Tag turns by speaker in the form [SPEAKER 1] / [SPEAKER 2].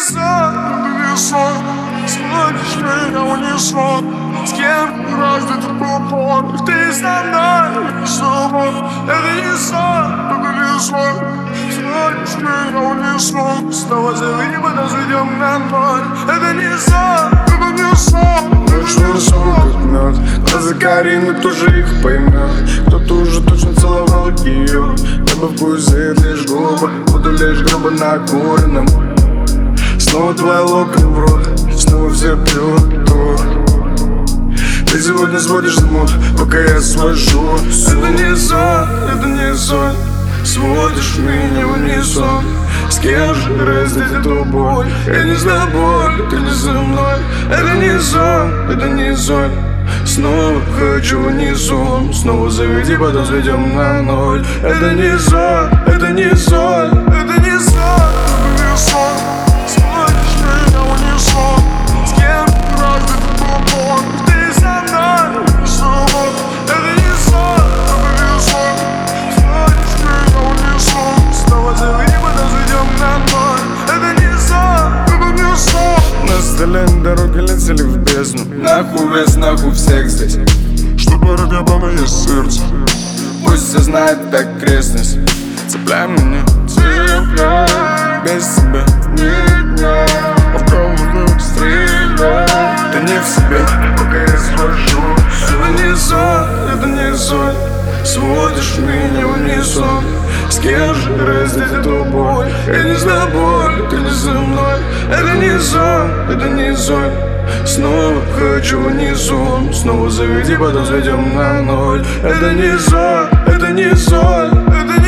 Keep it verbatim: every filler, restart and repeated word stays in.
[SPEAKER 1] сон, это не сон. Сводишь меня в унисон. С кем раздет купон? Ты со мной, с тобой. Это не сон, это не сон. Сводишь меня в унисон. Снова заведи, потом сведем на ноль. Это не сон, это не сон.
[SPEAKER 2] Ночной сон, как мед. Глаза Карины, кто же их поймет? Кто-то уже точно целовал ее. Небо вкусит лишь губы, буду лишь грубо накуренным. Снова твои локоны в рот, снова все пьют тур. Ты сегодня сводишь замут, пока я свожу.
[SPEAKER 1] Это не сон, это не сон. Сводишь меня в унисон. С кем же разделить эту боль? Я не знаю боль, ты не со мной. Это не сон, это не сон. Снова хочу в унисон. Снова заведи, потом сведем на ноль. Это не сон, это не сон. Это не сон, это не сон. Сводишь меня в унисон. С кем разделить эту боль? Ты со мной, с тобой. Это не сон, это не сон. Сводишь меня в унисон. Снова заведи, потом сведем на ноль. Это не сон, это не сон.
[SPEAKER 2] На столе на дороге летели в бездну. Нахуй вес, нахуй всех здесь.
[SPEAKER 1] Чтобы ради плана есть сердце.
[SPEAKER 2] Пусть все знает так крестность. Цепляй меня,
[SPEAKER 1] Цепляй,
[SPEAKER 2] без себя
[SPEAKER 1] не дня. А в голову
[SPEAKER 2] стреляй. Ты не в себе, пока я свожу.
[SPEAKER 1] Это не сон, это не сон. Сводишь меня в унисон. С кем же разделить эту боль? Я не знаю боль, ты не со мной. Это не сон, это не сон. Снова хочу в унисон. Снова заведи, потом сведем на ноль. Это не сон, это не сон. Это не